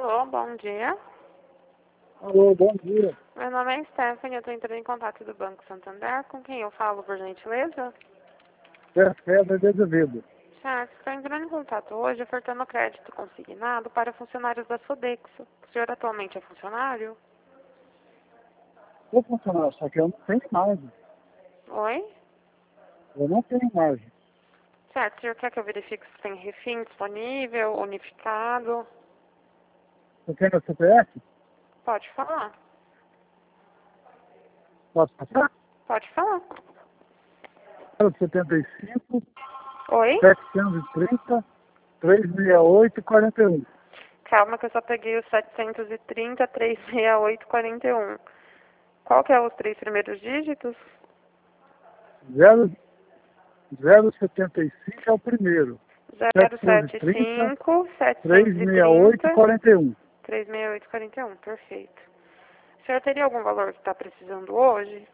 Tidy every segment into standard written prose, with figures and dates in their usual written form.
Alô, bom dia. Alô, bom dia. Meu nome é Stephanie, eu estou entrando em contato do Banco Santander. Com quem eu falo, por gentileza? César de Azevedo. Certo, estou entrando em contato hoje ofertando crédito consignado para funcionários da Sodexo. O senhor atualmente é funcionário? Vou funcionar, só que eu não tenho margem. Oi? Eu não tenho margem. Certo, o senhor quer que eu verifique se tem refim disponível, unificado? Você tem meu CPF? Pode falar. Posso passar? Pode falar. 075 Oi? 730 368 41. Calma que eu só peguei os 730 368 41. Qual que é os 3 primeiros dígitos? 075 é o primeiro. 730 075 368 730 41. 368 41. Perfeito. O senhor teria algum valor que está precisando hoje?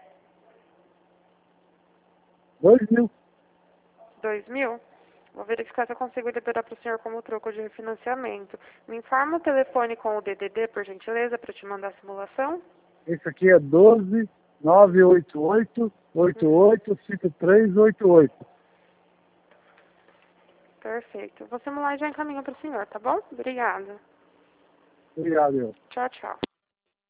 2.000. 2.000? Vou verificar se eu consigo liberar para o senhor como troco de refinanciamento. Me informa o telefone com o DDD, por gentileza, para eu te mandar a simulação? Esse aqui é 12 988 88 5388. Perfeito. Vou simular e já encaminho para o senhor, tá bom? Obrigada. Obrigado, eu. Tchau, tchau.